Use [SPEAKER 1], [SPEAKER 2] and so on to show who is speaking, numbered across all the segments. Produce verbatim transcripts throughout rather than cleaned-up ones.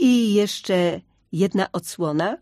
[SPEAKER 1] I jeszcze jedna odsłona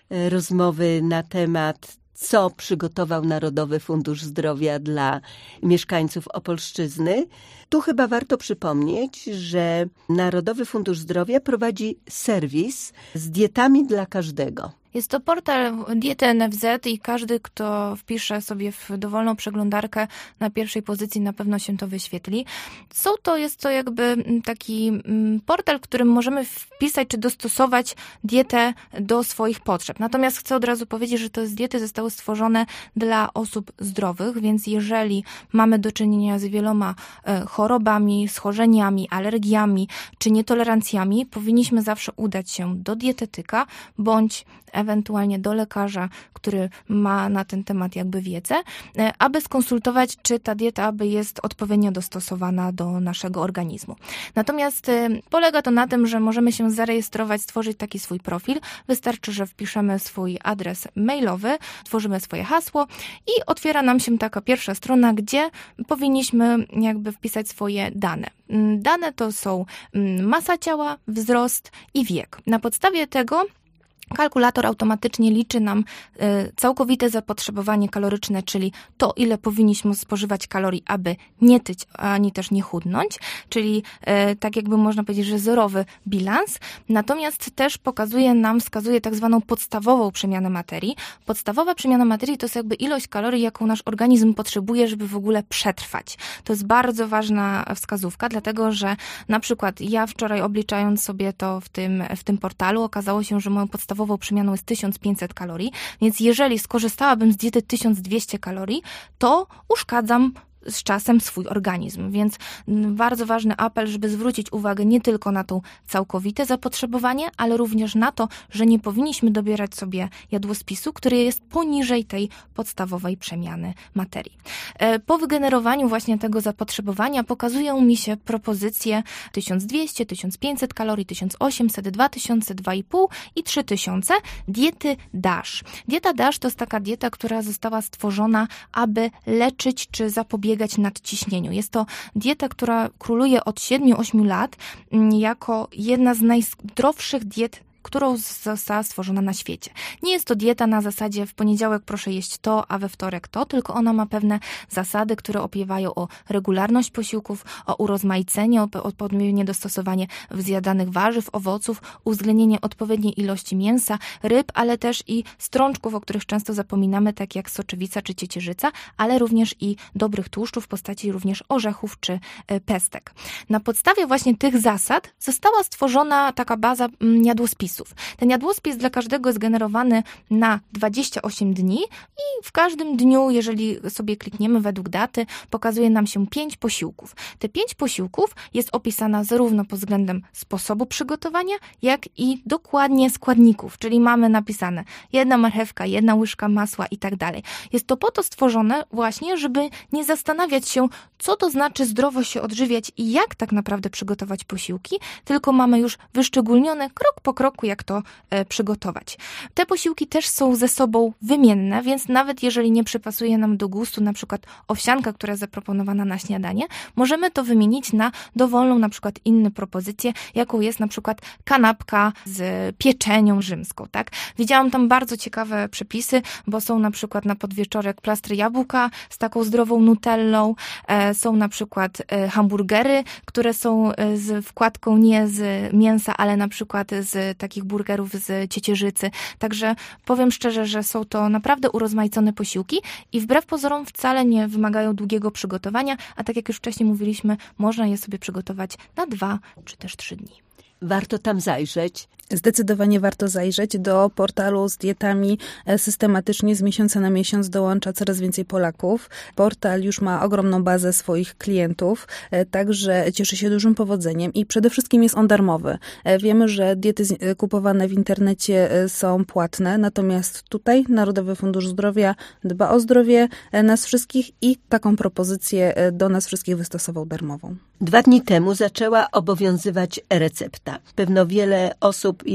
[SPEAKER 1] rozmowy na temat, co przygotował Narodowy Fundusz Zdrowia dla mieszkańców Opolszczyzny. Tu chyba warto przypomnieć, że Narodowy Fundusz Zdrowia prowadzi serwis z dietami dla każdego.
[SPEAKER 2] Jest to portal Diety N F Z i każdy, kto wpisze sobie w dowolną przeglądarkę na pierwszej pozycji, na pewno się to wyświetli. Są to, jest to jakby taki portal, w którym możemy wpisać czy dostosować dietę do swoich potrzeb. Natomiast chcę od razu powiedzieć, że te diety zostały stworzone dla osób zdrowych, więc jeżeli mamy do czynienia z wieloma chorobami, schorzeniami, alergiami czy nietolerancjami, powinniśmy zawsze udać się do dietetyka bądź ewentualnie do lekarza, który ma na ten temat jakby wiedzę, aby skonsultować, czy ta dieta aby jest odpowiednio dostosowana do naszego organizmu. Natomiast polega to na tym, że możemy się zarejestrować, stworzyć taki swój profil. Wystarczy, że wpiszemy swój adres mailowy, tworzymy swoje hasło i otwiera nam się taka pierwsza strona, gdzie powinniśmy jakby wpisać swoje dane. Dane to są masa ciała, wzrost i wiek. Na podstawie tego kalkulator automatycznie liczy nam całkowite zapotrzebowanie kaloryczne, czyli to, ile powinniśmy spożywać kalorii, aby nie tyć, ani też nie chudnąć, czyli tak jakby można powiedzieć, że zerowy bilans. Natomiast też pokazuje nam, wskazuje tak zwaną podstawową przemianę materii. Podstawowa przemiana materii to jest jakby ilość kalorii, jaką nasz organizm potrzebuje, żeby w ogóle przetrwać. To jest bardzo ważna wskazówka, dlatego że na przykład ja wczoraj obliczając sobie to w tym, w tym portalu, okazało się, że moją podstawową przemianą jest tysiąc pięćset kalorii, więc jeżeli skorzystałabym z diety tysiąc dwieście kalorii, to uszkadzam z czasem swój organizm, więc bardzo ważny apel, żeby zwrócić uwagę nie tylko na to całkowite zapotrzebowanie, ale również na to, że nie powinniśmy dobierać sobie jadłospisu, który jest poniżej tej podstawowej przemiany materii. Po wygenerowaniu właśnie tego zapotrzebowania pokazują mi się propozycje tysiąc dwieście, tysiąc pięćset kalorii, tysiąc osiemset, dwa tysiące, dwa i pół i trzy tysiące diety DASH. Dieta DASH to jest taka dieta, która została stworzona, aby leczyć czy zapobiegać nadciśnieniu. Jest to dieta, która króluje od siedmiu do ośmiu lat jako jedna z najzdrowszych diet, którą została stworzona na świecie. Nie jest to dieta na zasadzie w poniedziałek proszę jeść to, a we wtorek to, tylko ona ma pewne zasady, które opiewają o regularność posiłków, o urozmaicenie, o odpowiednie dostosowanie zjadanych warzyw, owoców, uwzględnienie odpowiedniej ilości mięsa, ryb, ale też i strączków, o których często zapominamy, tak jak soczewica czy ciecierzyca, ale również i dobrych tłuszczów w postaci również orzechów czy pestek. Na podstawie właśnie tych zasad została stworzona taka baza jadłospisu. Ten jadłospis dla każdego jest generowany na dwadzieścia osiem dni i w każdym dniu, jeżeli sobie klikniemy według daty, pokazuje nam się pięć posiłków. Te pięć posiłków jest opisana zarówno pod względem sposobu przygotowania, jak i dokładnie składników, czyli mamy napisane jedna marchewka, jedna łyżka masła i tak dalej. Jest to po to stworzone właśnie, żeby nie zastanawiać się, co to znaczy zdrowo się odżywiać i jak tak naprawdę przygotować posiłki, tylko mamy już wyszczególnione krok po kroku, jak to e, przygotować. Te posiłki też są ze sobą wymienne, więc nawet jeżeli nie przypasuje nam do gustu na przykład owsianka, która jest zaproponowana na śniadanie, możemy to wymienić na dowolną na przykład inną propozycję, jaką jest na przykład kanapka z pieczenią rzymską, tak? Widziałam tam bardzo ciekawe przepisy, bo są na przykład na podwieczorek plastry jabłka z taką zdrową nutellą, e, są na przykład e, hamburgery, które są e, z wkładką nie z mięsa, ale na przykład z takich burgerów z ciecierzycy. Także powiem szczerze, że są to naprawdę urozmaicone posiłki i wbrew pozorom wcale nie wymagają długiego przygotowania, a tak jak już wcześniej mówiliśmy, można je sobie przygotować na dwa czy też trzy dni.
[SPEAKER 1] Warto tam zajrzeć.
[SPEAKER 3] Zdecydowanie warto zajrzeć do portalu z dietami. Systematycznie z miesiąca na miesiąc dołącza coraz więcej Polaków. Portal już ma ogromną bazę swoich klientów, także cieszy się dużym powodzeniem i przede wszystkim jest on darmowy. Wiemy, że diety kupowane w internecie są płatne, natomiast tutaj Narodowy Fundusz Zdrowia dba o zdrowie nas wszystkich i taką propozycję do nas wszystkich wystosował darmową.
[SPEAKER 1] Dwa dni temu zaczęła obowiązywać e-recepta. Pewno wiele osób jest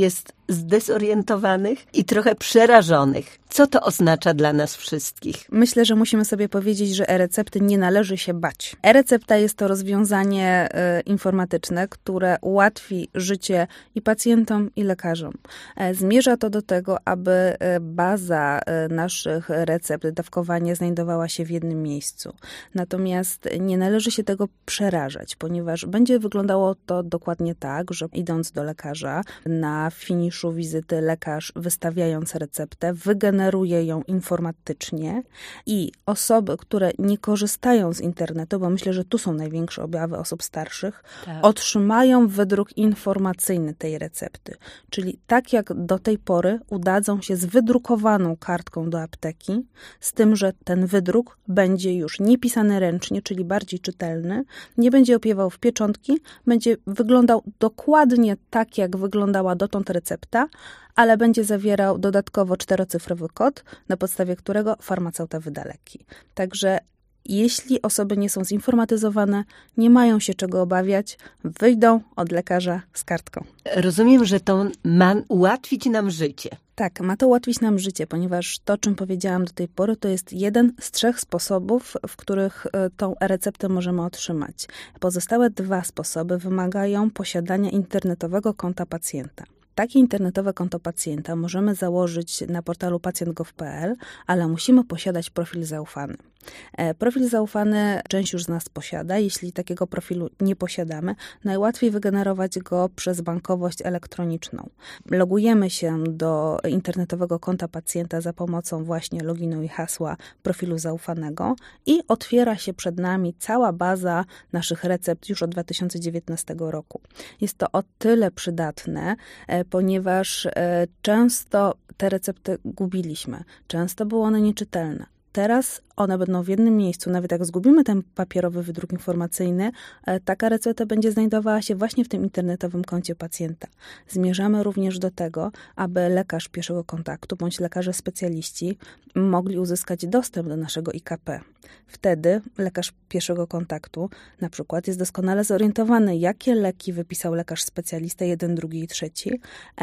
[SPEAKER 1] zdezorientowanych i trochę przerażonych. Co to oznacza dla nas wszystkich?
[SPEAKER 3] Myślę, że musimy sobie powiedzieć, że e-recepty nie należy się bać. E-recepta jest to rozwiązanie e, informatyczne, które ułatwi życie i pacjentom, i lekarzom. E, zmierza to do tego, aby e, baza e, naszych recept, dawkowanie znajdowała się w jednym miejscu. Natomiast nie należy się tego przerażać, ponieważ będzie wyglądało to dokładnie tak, że idąc do lekarza, na finiszu wizyty lekarz, wystawiając receptę, wygeneruje ją informatycznie i osoby, które nie korzystają z internetu, bo myślę, że tu są największe objawy osób starszych, tak, otrzymają wydruk informacyjny tej recepty. Czyli tak jak do tej pory udadzą się z wydrukowaną kartką do apteki, z tym, że ten wydruk będzie już nie pisany ręcznie, czyli bardziej czytelny, nie będzie opiewał w pieczątki, będzie wyglądał dokładnie tak, jak wyglądała dotąd recepta, ale będzie zawierał dodatkowo czterocyfrowy kod, na podstawie którego farmaceuta wyda leki. Także jeśli osoby nie są zinformatyzowane, nie mają się czego obawiać, wyjdą od lekarza z kartką.
[SPEAKER 1] Rozumiem, że to ma ułatwić nam życie.
[SPEAKER 3] Tak, ma to ułatwić nam życie, ponieważ to, o czym powiedziałam do tej pory, to jest jeden z trzech sposobów, w których tą e-receptę możemy otrzymać. Pozostałe dwa sposoby wymagają posiadania internetowego konta pacjenta. Takie internetowe konto pacjenta możemy założyć na portalu pacjent kropka gov kropka pe el, ale musimy posiadać profil zaufany. Profil zaufany część już z nas posiada. Jeśli takiego profilu nie posiadamy, najłatwiej wygenerować go przez bankowość elektroniczną. Logujemy się do internetowego konta pacjenta za pomocą właśnie loginu i hasła profilu zaufanego i otwiera się przed nami cała baza naszych recept już od dwa tysiące dziewiętnastego roku. Jest to o tyle przydatne, ponieważ często te recepty gubiliśmy. Często były one nieczytelne. Teraz one będą w jednym miejscu, nawet jak zgubimy ten papierowy wydruk informacyjny, taka recepta będzie znajdowała się właśnie w tym internetowym koncie pacjenta. Zmierzamy również do tego, aby lekarz pierwszego kontaktu bądź lekarze specjaliści mogli uzyskać dostęp do naszego I K P. Wtedy lekarz pierwszego kontaktu na przykład jest doskonale zorientowany, jakie leki wypisał lekarz specjalista jeden, drugi i trzeci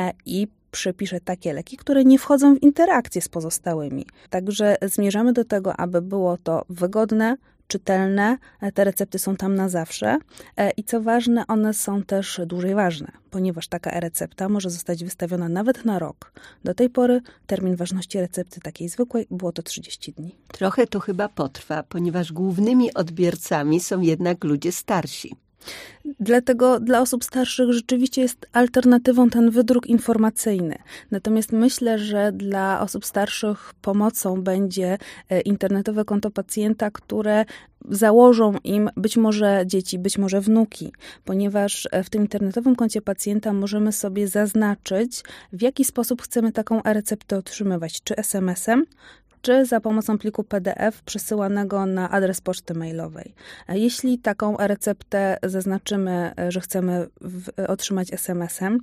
[SPEAKER 3] i przepisze takie leki, które nie wchodzą w interakcję z pozostałymi. Także zmierzamy do tego, aby było to wygodne, czytelne, te recepty są tam na zawsze i co ważne, one są też dłużej ważne, ponieważ taka e-recepta może zostać wystawiona nawet na rok. Do tej pory termin ważności recepty takiej zwykłej było to trzydzieści dni.
[SPEAKER 1] Trochę to chyba potrwa, ponieważ głównymi odbiorcami są jednak ludzie starsi.
[SPEAKER 3] Dlatego dla osób starszych rzeczywiście jest alternatywą ten wydruk informacyjny. Natomiast myślę, że dla osób starszych pomocą będzie internetowe konto pacjenta, które założą im być może dzieci, być może wnuki, ponieważ w tym internetowym koncie pacjenta możemy sobie zaznaczyć, w jaki sposób chcemy taką e-receptę otrzymywać, czy es em esem, czy za pomocą pliku P D F przesyłanego na adres poczty mailowej. Jeśli taką e-receptę zaznaczymy, że chcemy w, otrzymać es em esem,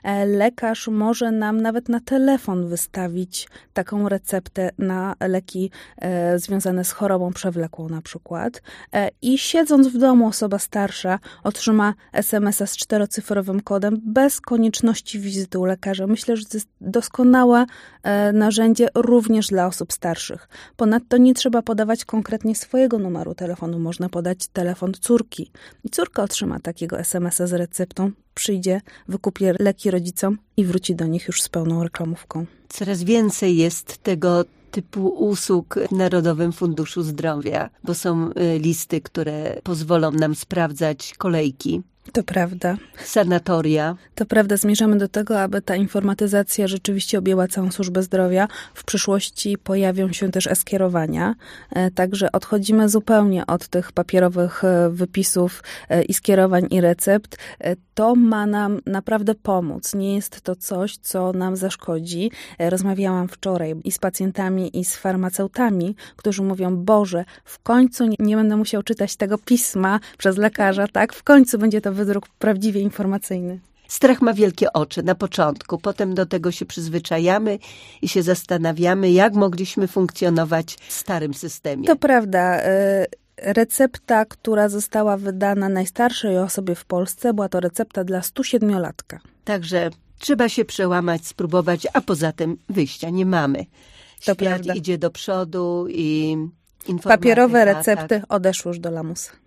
[SPEAKER 3] lekarz może nam nawet na telefon wystawić taką receptę na leki e, związane z chorobą przewlekłą na przykład. E, I siedząc w domu osoba starsza otrzyma es em esa z czterocyfrowym kodem bez konieczności wizyty u lekarza. Myślę, że to jest doskonałe e, narzędzie również dla osób starszych. Ponadto nie trzeba podawać konkretnie swojego numeru telefonu, można podać telefon córki. I córka otrzyma takiego es em esa z receptą, przyjdzie, wykupi leki rodzicom i wróci do nich już z pełną reklamówką.
[SPEAKER 1] Coraz więcej jest tego typu usług w Narodowym Funduszu Zdrowia, bo są listy, które pozwolą nam sprawdzać kolejki.
[SPEAKER 3] To prawda.
[SPEAKER 1] Sanatoria.
[SPEAKER 3] To prawda, zmierzamy do tego, aby ta informatyzacja rzeczywiście objęła całą służbę zdrowia. W przyszłości pojawią się też e-skierowania, także odchodzimy zupełnie od tych papierowych wypisów i skierowań i recept. To ma nam naprawdę pomóc. Nie jest to coś, co nam zaszkodzi. Rozmawiałam wczoraj i z pacjentami, i z farmaceutami, którzy mówią, Boże, w końcu nie będę musiał czytać tego pisma przez lekarza, tak? W końcu będzie to wydruk prawdziwie informacyjny.
[SPEAKER 1] Strach ma wielkie oczy na początku, potem do tego się przyzwyczajamy i się zastanawiamy, jak mogliśmy funkcjonować w starym systemie.
[SPEAKER 3] To prawda. Recepta, która została wydana najstarszej osobie w Polsce, była to recepta dla stu siedmiolatka.
[SPEAKER 1] Także trzeba się przełamać, spróbować, a poza tym wyjścia nie mamy.
[SPEAKER 3] To
[SPEAKER 1] Świat
[SPEAKER 3] prawda.
[SPEAKER 1] idzie do przodu i informatyka,
[SPEAKER 3] Papierowe recepty
[SPEAKER 1] tak.
[SPEAKER 3] odeszły już do lamusa.